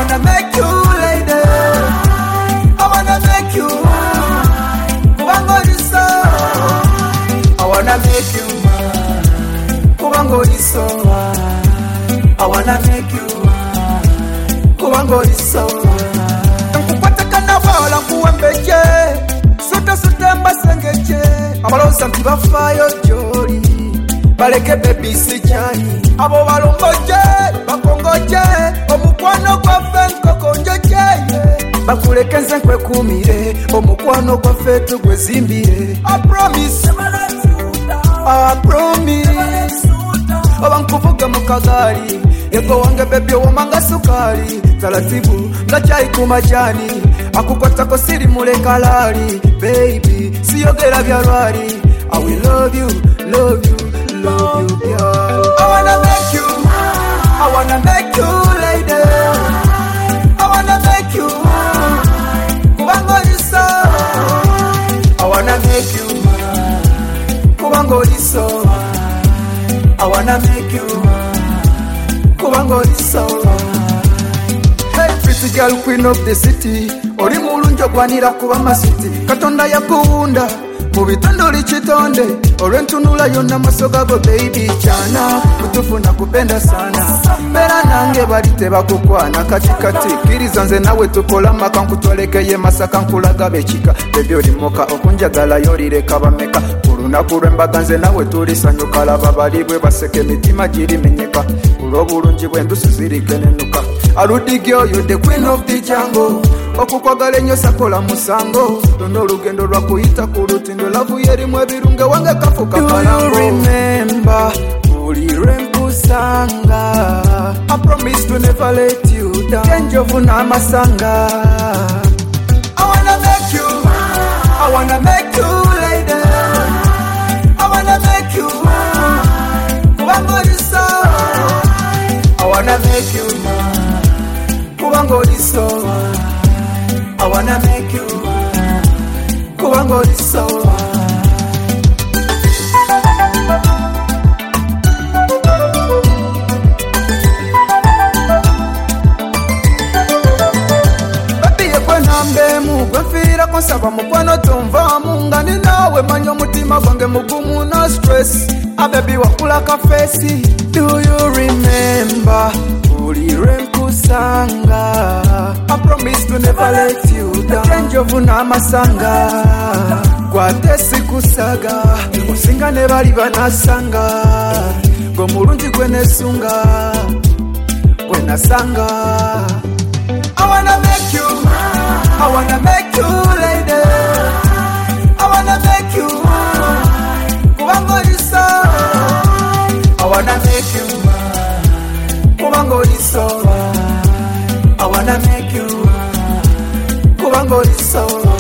wanna make you lady. I wanna make you kubangoliso. I wanna make you kubangoliso. I wanna make you kubangoliso. Nkupata kana wala kuwembeje. Suta sutemba sengeje. Abaloza mtibafayo joli. Baleke baby sijani. Abo balongoje, bakongoje. Omukwano kwa fenko konjoje. Bakuleke nze nkwe kumire. Omukwano kwa fetu gwe zimbire. I promise, I promise. Oba nkuvuga mukagari. Yego wange baby womanga sukari. Taratibu, nga chai kumajani. Akukota ko siri mule kalari. Baby, siyogera bya lwari. I will love you, love you, love you, girl. I wanna make you, I wanna make you lady. I wanna make you kubangoliso. I wanna make you kubangoliso. I wanna make you kubangoliso. Hey pretty girl, queen of the city. Oli mulunjo gwanira kuba masiti. Katonda yakuwunda mubitondo lichitonde. Olwentunula yonna masoga go baby chana. Mutufu nakupenda sana. Mbera nange bali tebakukwana katikati. Kiriza nze nawe tukola maka nkutwalekeye Masaka nkulaga bechika. Baby oli moka okunjagala yolireka bameka. Kulunaku lw'embaga nze nawe tulisanyuka. Laba balibwe baseke emitima girimenyeka. Kulw'obulungi bw'endusu zirikenenuka. Aludi girl, you the queen of the jungle. Okukwagala ennyo sakola musango. Lonna olugendo lwakuyita ku lutindo. Lavu yerimu ebirunge wange kafuka kalango. Do you remember buli lwemkusanga? I promise to never let you down. Enjovu n'amasanga. I wanna make you, I wanna make you lady. I wanna make you kubangoliso. I wanna make you kubangoliso. I wanna make you kubangoliso. Baby yekwe nambemu gwefira konsaba mukwano tonvamu. Nga ni nawe manyo mutima gwange mugumu no stress. A baby wakula kafesi. Do you remember buli lwemkusanga? I promise to never let you down. Enjovu n'amasanga gwate sikusaga. Osinga ne bali banasanga. Gwe mulungi gwe nesunga gwe nasanga. I wanna make you, I wanna make you lady. I wanna make you kubangoliso. I wanna make you kubangoliso. I wanna make you kubangoliso.